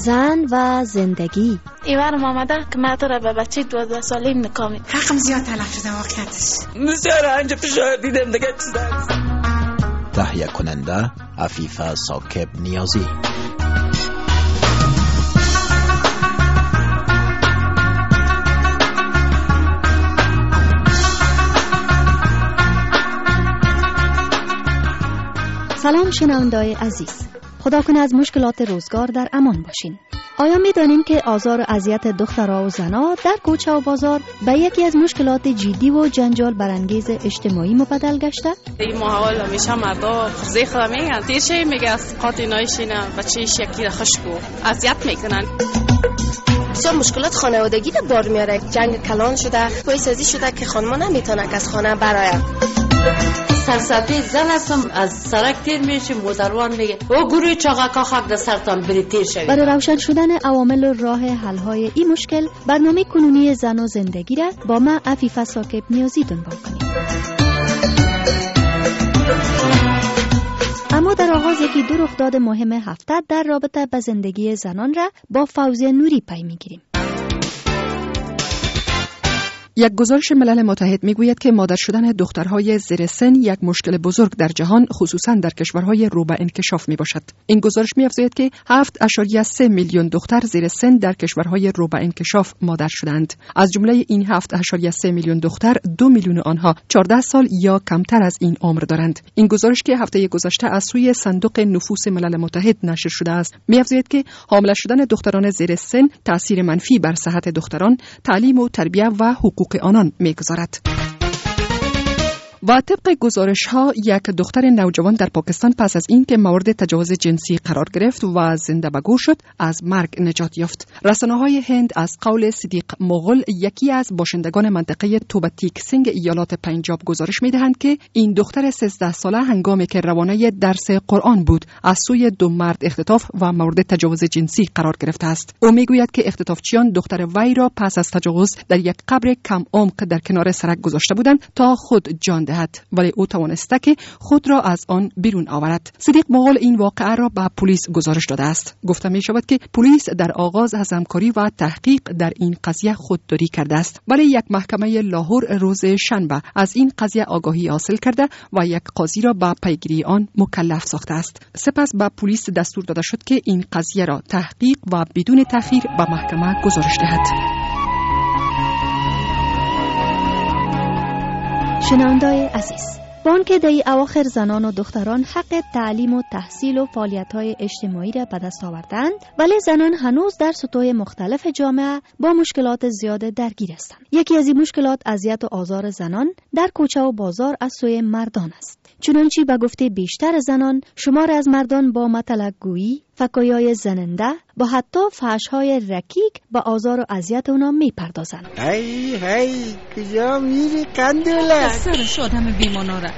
زن و زندگی. ایوارم آمده که من تو را به بچه 12 ساله نکامی حقم زیاد تلف شده واقعیتش. بسیار انجا فشار دیدم دیگه چیز تهیه کننده عفیفه ساکب نیازی. سلام شنونده‌های عزیز، خدا کنه از مشکلات روزگار در امان باشین. آیا می‌دانین که آزار و اذیت دخترها و زنها در کوچه و بازار به یکی از مشکلات جدی و جنجال برانگیز اجتماعی مبدل گشته؟ این محول همیشه مردا فرزه خدا میگن تیرشه میگه از قاطی نایشینه بچهش یکی را خشکو اذیت میکنن. بسیار مشکلات خانوادگی را بار میاره. جنگ کلان شده، پایسازی شده که خانما نمیتونه از خانه برای سرسبزی زن هستم. از سرک تیر میشیم مدروان میگه او گروه چاقا خاک در سرتان بری تیر شوید. برای روشن شدن عوامل و راه حل های این مشکل، برنامه کنونی زن و زندگی را با من عفیفه ساکب نیازی دنبال کنیم. اما در آغاز یکی دو رخداد مهم هفته در رابطه با زندگی زنان را با فوزیه نوری پی میگیریم. یک گزارش ملل متحد میگوید که مادر شدن دخترهای زیر سن یک مشکل بزرگ در جهان، خصوصا در کشورهای رو به انکشاف میباشد. این گزارش می‌افزاید که 7.3 میلیون دختر زیر سن در کشورهای رو به انکشاف مادر شدند. از جمله این 7.3 میلیون دختر، 2 میلیون آنها 14 سال یا کمتر از این عمر دارند. این گزارش که هفته گذشته از سوی صندوق نفوس ملل متحد نشر شده است، می‌افزاید که حامله شدن دختران زیر سن تأثیر منفی بر صحت دختران، تعلیم و تربیت و حقوق آنان می‌گذارد. و طبق گزارش ها یک دختر نوجوان در پاکستان پس از این که مورد تجاوز جنسی قرار گرفت و زنده به گور شد از مرگ نجات یافت. رسانه‌های هند از قول صدیق مغل، یکی از باشندگان منطقه توبتیک سینگ ایالات پنجاب، گزارش می‌دهند که این دختر 13 ساله هنگامی که روانه درس قرآن بود از سوی دو مرد اختطاف و مورد تجاوز جنسی قرار گرفته است. او میگوید که اختطافچیان دختر وی را پس از تجاوز در یک قبر کم عمق در کنار سرک گذاشته بودند تا خود جان دهد، ولی او توانسته که خود را از آن بیرون آورد. صدیق مغل این واقعه را به پلیس گزارش داده است. گفته می شود که پلیس در آغاز از همکاری و تحقیق در این قضیه خودداری کرده است، ولی یک محکمه لاهور روز شنبه از این قضیه آگاهی حاصل کرده و یک قاضی را به پیگیری آن مکلف ساخته است. سپس به پلیس دستور داده شد که این قضیه را تحقیق و بدون تأخیر به محکمه گزارش دهد. شنونده‌های عزیز، با آنکه در اواخر زنان و دختران حق تعلیم و تحصیل و فعالیت‌های اجتماعی را به دست آوردند، ولی زنان هنوز در سطوح مختلف جامعه با مشکلات زیاد درگیر هستند. یکی از این مشکلات اذیت و آزار زنان در کوچه و بازار از سوی مردان است. چنانچه به گفته بیشتر زنان، شمار از مردان با مطلق‌گویی، فکایای زننده، با حتی فحش‌های رکیک با آزار و اذیت اونا میپردازند. هی کجا میری قندوله؟ سرش آدم بیمانا را.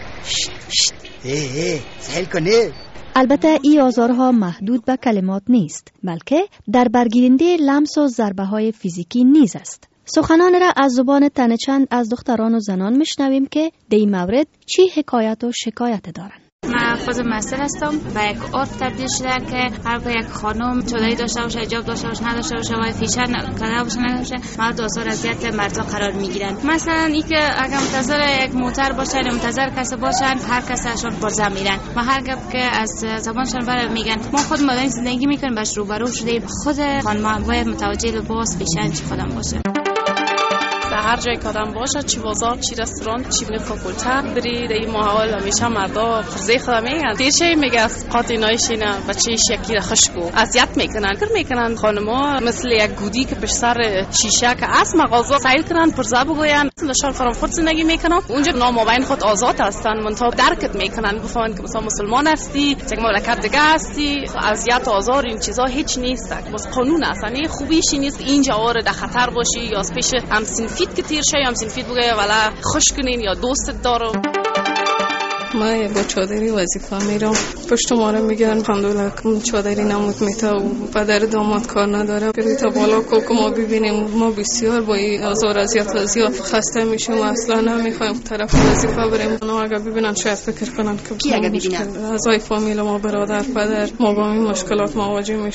سهل کنه. البته این آزارها محدود به کلمات نیست، بلکه در برگیرنده لمس و ضربه‌های فیزیکی نیز است. سخنان را از زبان تن چند از دختران و زنان میشنویم که در این مورد چی حکایت و شکایت دارند. من خود مسئله هستم و یک عرف تبدیل شده که هر یک خانم چودایی داشته باشه، حجاب داشته باشه، نداشته باشه و فیشن کلا باشه نداشته، مرد آثار اذیت مردا قرار میگیرن. مثلا اینکه اگه منتظر یک موتر باشن، منتظر کسی باشن، هر کسشون پرزا میرن و هر گپ که از زبانشون برای میگن ما خود مدن زندگی میکنیم باش روبرو شده. خود خانم باید متوجه لباس فیشن چی خودم باشه. هر جای که آدم باشه، چی بازار، چی رستوران، چی بینه فاکولته برید، این محول همیشه مردا فرزه خدا میگن تیرشه میگه از قاطی نایشینه بچهش یکی را خشکو اذیت میکنن. خانما مثل یک گودی که پشت سر شیشه که از مغازه سیل کنن پرزا بگوین داشتن فرام خود زندگی میکنن، اونجا نامابین خود آزاد هستن، منتها درکت میکنن، گفتن که مثلا مسلمان هستی، یک مملکت دیگه هستی، اذیت و آزار این چیزا هیچ نیست. بس قانون اصلا خوبیش نیست اینجا آره در خطر باشی یا از پیش همسین که تیر شای همسین فید بگه ولی خوش کنین یا دوستت دارم. من با چادری وظیفه میرم، پشت ما رو میگیرن الحمدلله چادری نمود میتا و پدر داماد کار نداره بری تا بالا که ما ببینیم. ما بسیار با این آزار اذیت و زیاد خسته میشیم و اصلا نمیخوایم طرف وظیفه بریم. اونا اگه ببینن شاید فکر کنن که کی اگه ببینن اعضای فامیل ما، برادر، پدر، ما با این مشکلات مواجه میشیم.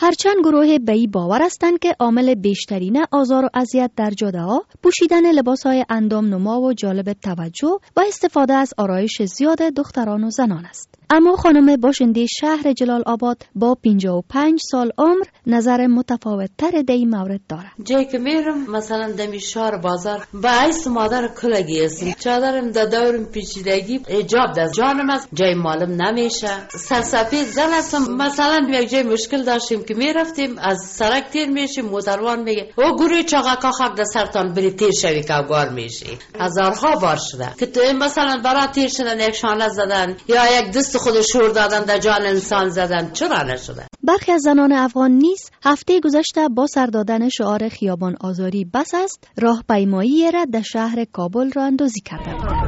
هرچند گروه بی باور هستند که عامل بیشترین آزار و اذیت در جاده ها پوشیدن لباسهای اندام نما و جالب توجه و استفاده از آرایش زیاد دختران و زنان است. اما خانم باشنده شهر جلال آباد با 55 سال عمر نظر متفاوت تر در این مورد دارد. جایی که میرم مثلا دمی شهر بازار با عیس مادر کلگی هستم، چادرم در دورم پیچیدگی اجاب در جانم است، جای مالم نمیشه، سرسفید زن هستم. مثلا یک جای مشکل داشتیم که میرفتیم از سرک تیر میشیم، موتروان میگه او گوری چاقا خاک در سرتان بری تیر شوی که گار میشی. هزارها بار شده که تو مثلا برای تیر شدن یک شانه زدن یا یک دست خود شور دادن در جان انسان زدن، چرا نشده؟ برخی از زنان افغان نیز هفته گذشته با سر دادن شعار خیابان آزاری بس است راهپیمایی را در شهر کابل راه اندازی کردند.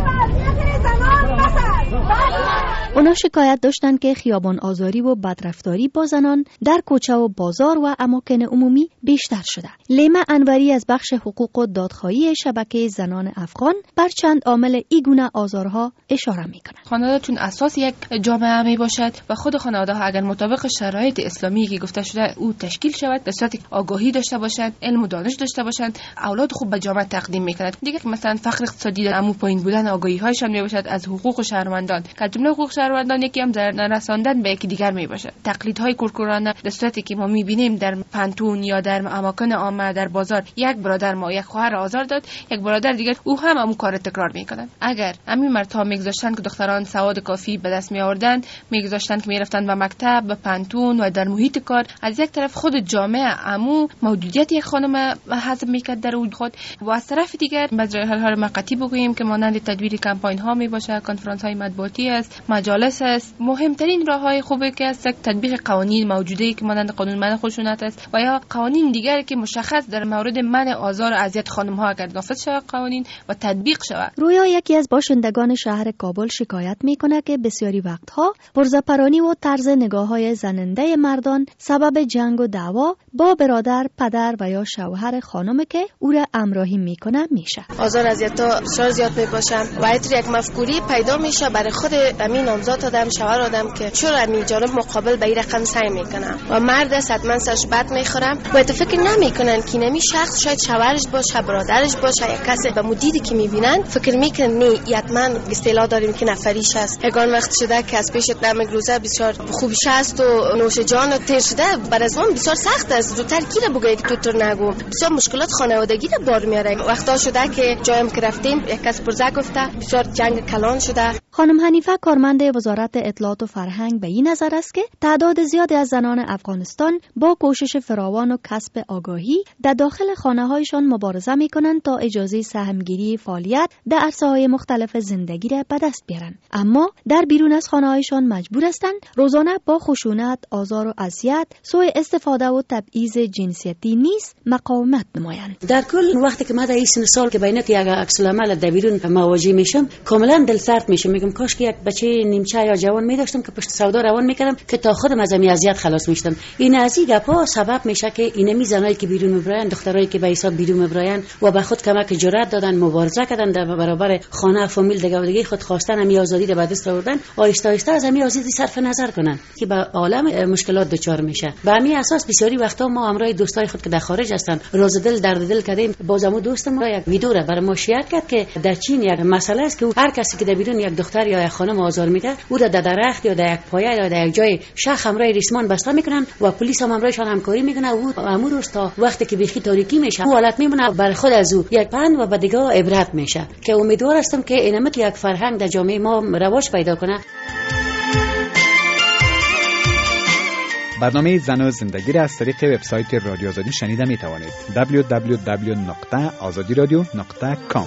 اونا شکایت داشتند که خیابان آزاری و بدرفتاری با زنان در کوچه و بازار و اماکن عمومی بیشتر شده. لیما انوری از بخش حقوق و دادخواهی شبکه زنان افغان بر چند عامل این گونه آزارها اشاره میکنند. خانواده چون اساس یک جامعه می باشد و خود خانواده ها اگر مطابق شرایط اسلامی که گفته شده او تشکیل شود، به صورت آگاهی داشته باشند، علم و دانش داشته باشند، اولاد خوب به جامعه تقدیم میکنند. دیگه مثلا فقر اقتصادی در امو پایین بودن آگاهی هایشان می باشد از حقوق شهروندان، که جمله حقوق شهروندان یکی هم در رساندن به یکی دیگر می باشد. تقلیدهای کورکورانه به صورتی که ما میبینیم در پانتون یا در اماکن عامه در بازار، یک برادر ما یک خواهر آزار داد، یک برادر دیگر او هم همون کار تکرار میکنند. اگر همین مردها میگذاشتن که دختران سواد کافی به دست می آوردن، میگذاشتن که میرفتن به مکتب، به پانتون و در محیط کار، از یک طرف خود جامعه عمو موجودیت یک خانم حذف میکرد در اون خود، و از طرف دیگر مجال مقطعی بگوییم که مانند تدویر کمپاین ها می باشه، کنفرانس های مطبوعاتی است، مجالس است. مهمترین راههای خوبه که است تطبیق قوانین موجوده که مانند قانون منع خشونت است و یا قوانین دیگر که مشخص در مورد منع آزار و اذیت خانم ها اگر نافذ شود قوانین و تطبیق شود. رویا یکی از باشندگان شهر کابل شکایت میکنه که بسیاری وقتها پرزپرانی و طرز نگاه‌های زننده مردان سبب جنگ و دعوا با برادر، پدر و یا شوهر خانم که او را همراهی میکنه میشه. آزار اذیت‌ها بسیار زیاد میباشن و اینطور یک مفکوری پیدا میشه برای خود امین نامزاد آدم، شوهر آدم که چرا امین جانب مقابل به این رقم سعی میکنه و مرد حتما سرش بد میخورم و فکر نمیکنن که نمی شخص شاید شوهرش باشه، برادرش باشه، یک کسی به مدیدی که میبینن فکر میکنن نه حتما اصطلاح داریم که نفریش است. یگان وقت شده که از پیشت نمک روزه بسیار خوبش است و نوش جان و تیر شده بر از من بسیار سخت است. زودتر کی را بگه که تو نگو، بسیار مشکلات خانوادگی را بار میاره. وقتا شده که جایم که رفتیم یک کس پرزه گفته بسیار جنگ کلان شده. خانم حنیفه کارمند وزارت اطلاعات و فرهنگ به این نظر است که تعداد زیادی از زنان افغانستان با کوشش فراوان و کسب آگاهی در داخل خانه‌هایشان مبارزه می‌کنند تا اجازه سهمگیری فعالیت در عرصه‌های مختلف زندگی را به دست بیارند، اما در بیرون از خانه‌هایشان مجبور هستند روزانه با خشونت، آزار و اذیت، سوء استفاده و تبعیض جنسیتی نیز مقاومت نمایند. در کل وقتی که من در این سال که بینات یک عکس العمل در بیرون مواجه میشم کاملا دلسرد میشم. میگم کاش که یک بچه نیمچه یا جوان می‌داشتم که پشت سودا روان می‌کردم که تا خودم از این اذیت خلاص می‌شدم. این از این گپا سبب میشه که اینمی زنایی که بیرون میبرن، دخترایی که به حساب بیرون میبرن و به خود کمک جرأت دادن، مبارزه کردن در برابر خانه فامیل دیگه خود خواستن همین آزادی رو به دست آوردن، آهسته آهسته از همین آزادی صرف نظر کنن که به عالم مشکلات دچار میشه. به همین اساس بسیاری وقتا ما همراه دوستای خود که در خارج هستن روز دل درد دل کردیم. بازم دوستم یک ویدیو را برای ما شیر کرد که در چین یک مسئله است که هر کسی که در بیرون یک دختر یا یک خانم آزار میده او را در درخت یا در یک پایه یا در یک جای شخ همراه ریسمان بسته میکنن و پلیس هم همراهشان همکاری میکنه. او امور است تا وقتی که بیخی تاریکی میشه حالت میمونه بر خود از او یک پند و به دیگه عبرت میشه که امیدوار هستم که اینم یک فرهنگ در جامعه ما رواج پیدا کنه. برنامه زن و زندگی را از طریق وبسایت رادیو آزادی شنیده می توانید. www.azadiradio.com.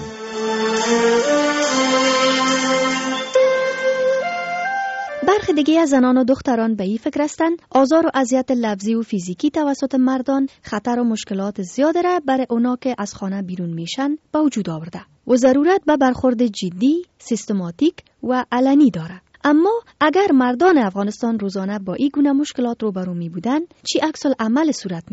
برخی دیگه از زنان و دختران به این فکر هستند آزار و اذیت لفظی و فیزیکی توسط مردان خطر و مشکلات زیاد را برای اونا که از خانه بیرون میشن به وجود آورده و ضرورت به برخورد جدی، سیستماتیک و علنی داره. اما اگر مردان افغانستان روزانه با این گونه مشکلات روبرو می بودن چی عکس العمل صورت می گرفت؟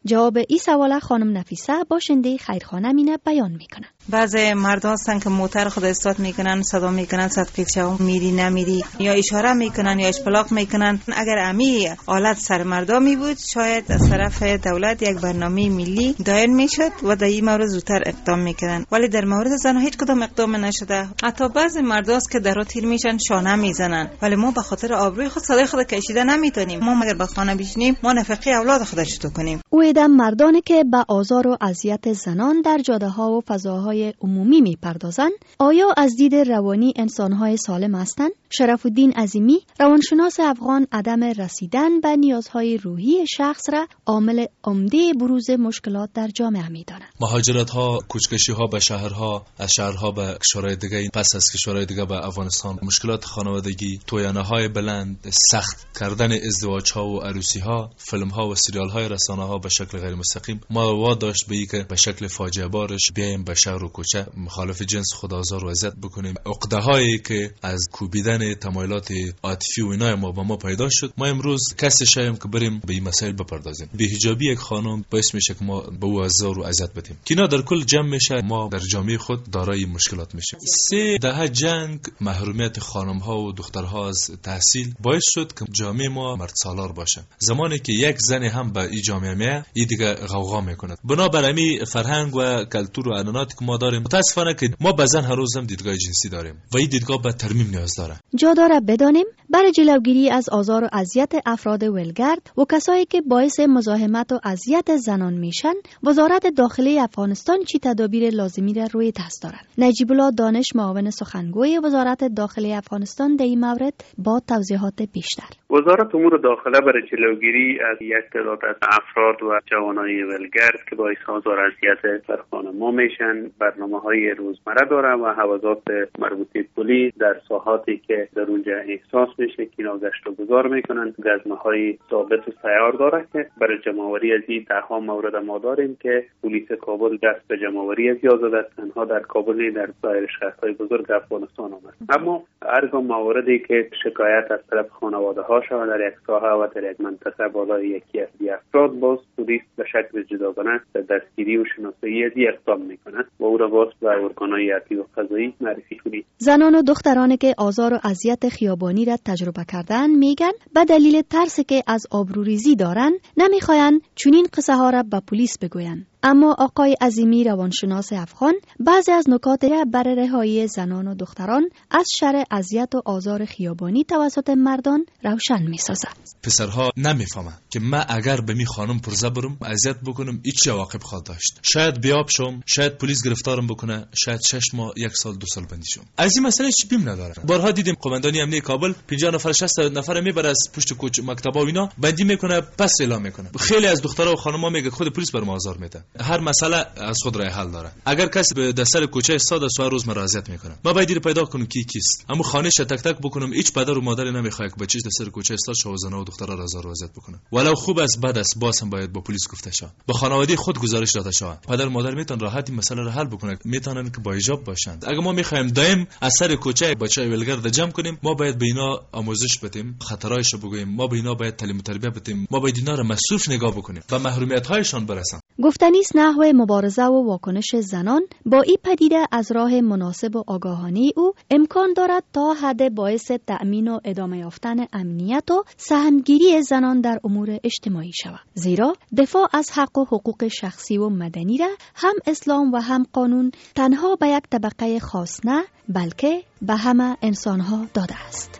جواب این سوال خانم نفیسه باشنده خیرخانه مینه بیان میکنه. بعضی مرد هستن که موتر خود استارت میکنن، صدا میکنن، صد شو میری نمیری، یا اشاره میکنن یا اشپلاق میکنن. اگر امی آلت سر مردا می بود شاید از طرف دولت یک برنامه ملی دایر میشد و در این مورد زودتر اقدام میکنن، ولی در مورد زن هیچ کدام اقدام نشده. حتی بعضی مرداست که درو تیر میشن شانه میزنن، ولی ما به خاطر آبروی خود صدای خود کشیده نمیتونیم. ما مگر به خانه بشینیم ما نفقه اولاد خود چطور کنیم؟ او ایدم مردانی که به آزار و اذیت زنان در جاده ها و فضاهای عمومی میپردازند آیا از دید روانی انسان‌های سالم هستند؟ شرف الدین عظیمی روانشناس افغان عدم رسیدن به نیازهای روحی شخص را عامل عمده بروز مشکلات در جامعه می‌داند. مهاجرت‌ها، کوچ‌کشی‌ها به شهرها، از شهرها به کشورهای دیگه، پس از کشورهای دیگه به افغانستان، مشکلات خانوادگی، تویانه‌های بلند، سخت کردن ازدواج‌ها و عروسی‌ها، فیلم‌ها و سریال‌های رسانه‌ها به شکل غیر مستقیم ما واداشت به اینکه به شکل فاجعه بارش بیایم به شهر و کوچه مخالف جنس خود آزار و اذیت بکنیم. عقده‌هایی که از کوبیدن تمایلات عاطفی و اینا ما پیدا شد، ما امروز کسی شایم که بریم به این مسائل بپردازیم. بی‌حجابی یک خانم باعث میشه که ما به او آزار و اذیت بدیم. کینا در کل جمع میشه، ما در جامعه خود دارای مشکلات میشیم. 3 دهه جنگ، محرومیت خانم‌ها و دخترها از تحصیل باعث شد که جامعه ما مرد سالار باشه. زمانی که یک زن هم به این جامعه میاد، این دیگه غوغا میکنه. بنابر همین فرهنگ و کلتور و عنعناتی که ما داریم، متاسفانه که ما به زن هر روز هم دیدگاه جنسی داریم و این دیدگاه به ترمیم نیاز داره. جا داره بدانیم برای جلوگیری از آزار و اذیت افراد ولگرد و کسایی که باعث مزاحمت و اذیت زنان میشن، وزارت داخلی افغانستان چی تدابیر لازمی را روی دست دارد؟ نجیب الله دانش معاون سخنگوی وزارت داخلی افغانستان در این مورد با توضیحات بیشتر. وزارت امور داخله برای جلوگیری از یک تعداد از افراد و جوانای ولگرد که باعث آزار و اذیت بر خانم‌ها میشن، برنامه‌های روزمره داره و حوزات مربوطه پلیس در ساحاتی که در اونجا احساس میشه که اینا گشت و گذار میکنن، گزمه‌های ثابت و سیار داره که برای جمع‌آوری از این ده‌ها مورد ما داریم که پلیس کابل دست به جمع‌آوری از زده تنها در کابل نه، در سایر شهرهای بزرگ افغانستان آمد. اما هر موردی که شکایت از طرف خانواده‌ها شود در یک ساحه و در یک منطقه بالای یکی از افراد، باز پلیس به شکل جداگانه دستگیری و شناسایی از اقدام میکنه و او را باز به ارگان‌های ارتباطی و قضایی معرفی کنید. زنان و دخترانی که آزار و اذیت خیابانی را تجربه کردن میگن به دلیل ترس که از آبروریزی دارن نمیخواین چنین قصه ها را به پلیس بگوین. اما آقای عظیمی روانشناس افغان بعضی از نکات را برای رهایی زنان و دختران از شر اذیت و آزار خیابانی توسط مردان روشن می‌سازد. پسرها نمیفهمن که من اگر به می خانم پرزه برم اذیت بکنم هیچ عواقب خواهد داشت. شاید بیاب شم، شاید پلیس گرفتارم بکنه، شاید 6 ماه 1 سال 2 سال بندی شم. از این مسئله چی بیم نداره. بارها دیدیم قماندانی امنیت کابل 50 نفر 60 نفر میبره از پشت کوچ مکتبا و اینا بندی میکنه، پس اعلام میکنه. خیلی از دخترها و خانم‌ها میگه خود پلیس بر ما آزار میده. هر مسئله از خود راه حل داره. اگر کسی به دستر کوچه استاد سوار روز مراجعت میکنه، ما باید پیدا کنیم کیست. اما خانه‌ش تک تک بکنم، هیچ پدر و مادر نمیخواد که بچه‌ش دستر کوچه استاد شوهرزنا و دخترها را آزار و اذیت بکنه. ولو خوب است بد است، باز هم باید با پلیس گفته شه. با خانواده خود گزارش داده شه. پدر و مادر میتونن راحت این مسئله را حل بکنن، میتونن که با حجاب باشند. اگر ما میخوایم دائم اثر کوچه بچه‌های ولگرد جمع کنیم، ما باید به اینا آموزش بدیم، خطرایش بگوییم، ما به اینا باید تعلیم و تربیت بدیم، ما باید اینا را مسئول نگاه بکنیم و محرومیت‌هایشان برسن. گفتنیست نحوه مبارزه و واکنش زنان با این پدیده از راه مناسب و آگاهانه او امکان دارد تا حد باعث تأمین و ادامه یافتن امنیت و سهمگیری زنان در امور اجتماعی شود. زیرا دفاع از حق و حقوق شخصی و مدنی را هم اسلام و هم قانون تنها به یک طبقه خاص نه، بلکه به همه انسانها داده است.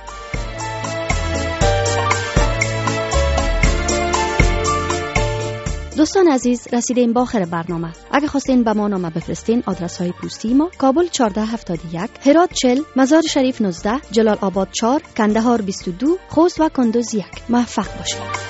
دوستان عزیز، رسیدیم به آخر برنامه. اگه خواستین به ما نامه بفرستین، آدرس های پستی ما: کابل 1471، هرات 40، مزار شریف 19، جلال آباد 4، کندهار 22، خوست و کندوز 1. موفق باشید.